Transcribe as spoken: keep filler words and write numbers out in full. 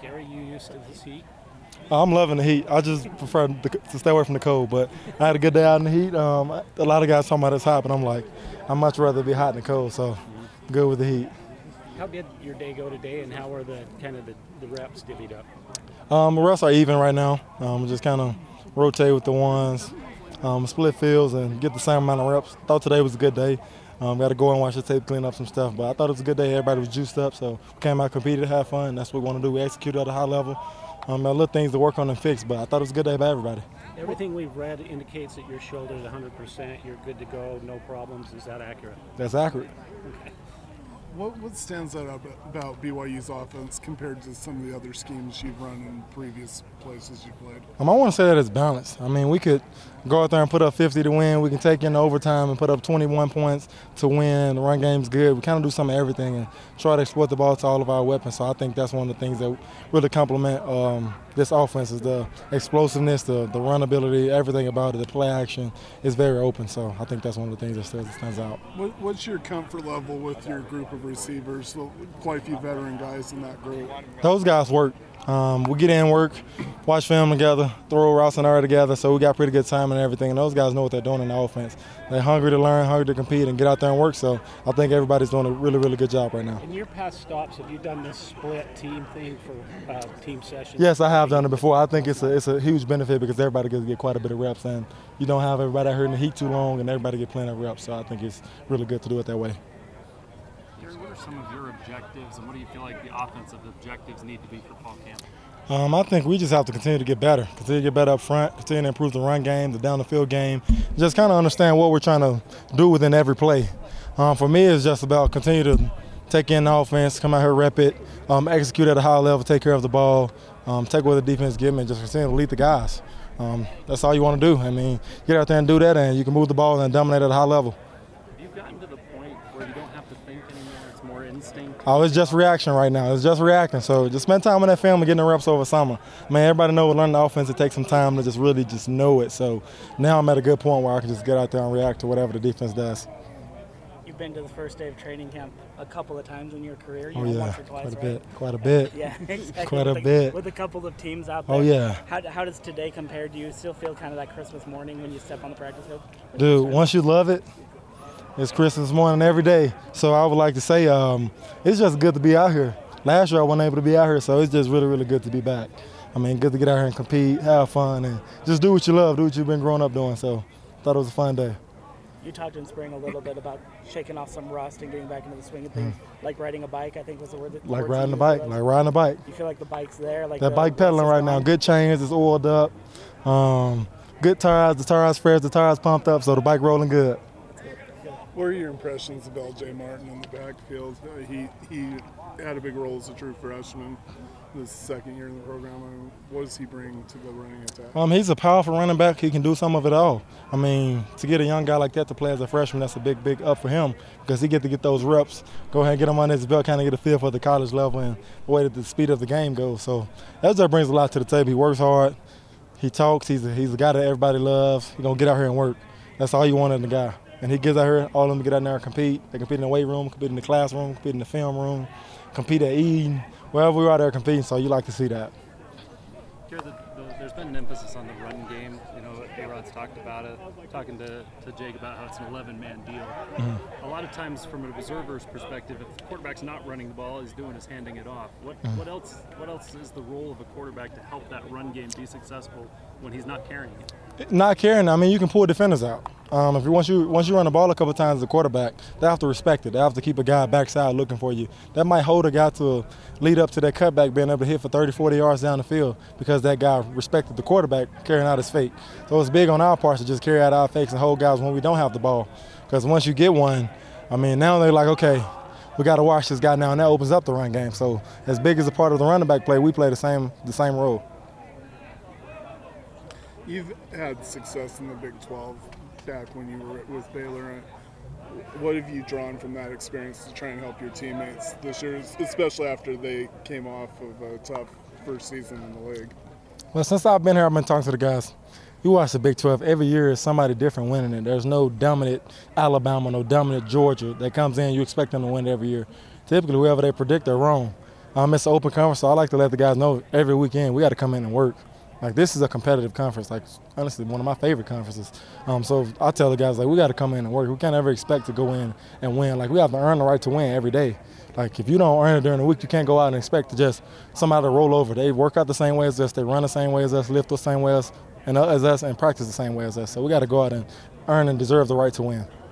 Gary, you used to this heat? I'm loving the heat. I just prefer to stay away from the cold, but I had a good day out in the heat. Um, a lot of guys talking about it's hot, but I'm like, I'd much rather be hot than cold, so mm-hmm. good with the heat. How did your day go today, and how were the kind of the, the reps divvied up? Um, the reps are even right now. Um, just kind of rotate with the ones, um, split fields, and get the same amount of reps. Thought today was a good day. Um, got to go and watch the tape, clean up some stuff, but I thought it was a good day. Everybody was juiced up, so we came out, competed, had fun. That's what we want to do. We executed at a high level. Um, there are little things to work on and fix, but I thought it was a good day by everybody. Everything we've read indicates that your shoulder's one hundred percent. You're good to go, no problems. Is that accurate? That's accurate. Okay. What, what stands out about B Y U's offense compared to some of the other schemes you've run in previous places you've played? Um, I want to say that it's balanced. I mean, we could go out there and put up fifty to win. We can take in overtime and put up twenty-one points to win. The run game's good. We kind of do some of everything and try to exploit the ball to all of our weapons. So I think that's one of the things that really complement um, this offense is the explosiveness, the, the run ability, everything about it. The play action is very open. So I think that's one of the things that stands, stands out. What, what's your comfort level with your group of receivers? Quite a few veteran guys in that group. Those guys work. Um, we get in, work, watch film together, throw routes and area together, so we got pretty good time and everything. And those guys know what they're doing in the offense. They're hungry to learn, hungry to compete, and get out there and work. So I think everybody's doing a really, really good job right now. In your past stops, have you done this split team thing for uh, team sessions? Yes, I have done it before. I think it's a it's a huge benefit because everybody gets to get quite a bit of reps, and you don't have everybody out here in the heat too long, and everybody get plenty of reps. So I think it's really good to do it that way. What are some of your objectives, and what do you feel like the offensive objectives need to be for fall camp? Um, I think we just have to continue to get better, continue to get better up front, continue to improve the run game, the down the field game, just kind of understand what we're trying to do within every play. Um, for me, it's just about continue to take in the offense, come out here, rep it, um, execute at a high level, take care of the ball, um, take what the defense give me, and just continue to lead the guys. Um, that's all you want to do. I mean, get out there and do that, and you can move the ball and dominate at a high level. Have you gotten to the point where you don't have to think anymore? It's more instinct? Oh, it's just reaction right now. It's just reacting. So just spend time with that film and getting the reps over summer. I mean, everybody knows learning the offense, it takes some time to just really just know it. So now I'm at a good point where I can just get out there and react to whatever the defense does. You've been to the first day of training camp a couple of times in your career. You oh, know, yeah, once or twice, quite a right? bit, quite a bit. Yeah, exactly. Quite a with bit. With a couple of teams out there. Oh, yeah. How, how does today compare? Do you still feel kind of that Christmas morning when you step on the practice field? Dude, once you love it, it's Christmas morning every day. So I would like to say um, it's just good to be out here. Last year I wasn't able to be out here, so it's just really, really good to be back. I mean, good to get out here and compete, have fun, and just do what you love, do what you've been growing up doing. So I thought it was a fun day. You talked in spring a little bit about shaking off some rust and getting back into the swing of things, mm. like riding a bike, I think was the word. That, like riding a bike, like riding a bike. You feel like the bike's there? Like that the, bike pedaling right now, good chains, it's oiled up, um, good tires, the tires fresh, the tires pumped up, so the bike rolling good. What are your impressions of L J Martin in the backfield? Uh, he he had a big role as a true freshman this second year in the program. I mean, what does he bring to the running attack? Um, he's a powerful running back. He can do some of it all. I mean, to get a young guy like that to play as a freshman, that's a big, big up for him because he get to get those reps, go ahead and get him on his belt, kind of get a feel for the college level and the way that the speed of the game goes. So L J brings a lot to the table. He works hard. He talks. He's a, he's a guy that everybody loves. He's going to get out here and work. That's all you want in the guy. And he gets out here, all of them get out there and compete. They compete in the weight room, compete in the classroom, compete in the film room, compete at eating. Wherever we're out there competing, so you like to see that. Here, the, the, there's been an emphasis on the run game. You know, A-Rod's talked about it, talking to, to Jake about how it's an eleven-man deal. Mm-hmm. A lot of times, from an observer's perspective, if the quarterback's not running the ball, he's doing is handing it off. What mm-hmm. what else What else is the role of a quarterback to help that run game be successful when he's not carrying it? Not carrying, I mean, you can pull defenders out. Um, if you once you once you run the ball a couple of times as a quarterback, they have to respect it. They have to keep a guy backside looking for you. That might hold a guy to lead up to that cutback being able to hit for thirty, forty yards down the field because that guy respected the quarterback carrying out his fake. So it's big on our part to just carry out our fakes and hold guys when we don't have the ball. Because once you get one, I mean, now they're like, okay, we got to watch this guy now, and that opens up the run game. So as big as a part of the running back play, we play the same the same role. You've had success in the Big twelve back when you were with Baylor. What have you drawn from that experience to try and help your teammates this year, especially after they came off of a tough first season in the league? Well, since I've been here, I've been talking to the guys. You watch the Big twelve, every year is somebody different winning it. There's no dominant Alabama, no dominant Georgia that comes in, you expect them to win every year. Typically, whoever they predict, they're wrong. Um, it's an open conference, so I like to let the guys know every weekend we got to come in and work. Like, this is a competitive conference, like, honestly, one of my favorite conferences. Um, so I tell the guys, like, we got to come in and work. We can't ever expect to go in and win. Like, we have to earn the right to win every day. Like, if you don't earn it during the week, you can't go out and expect to just somebody to roll over. They work out the same way as us. They run the same way as us, lift the same way as, and, uh, as us, and practice the same way as us. So we got to go out and earn and deserve the right to win.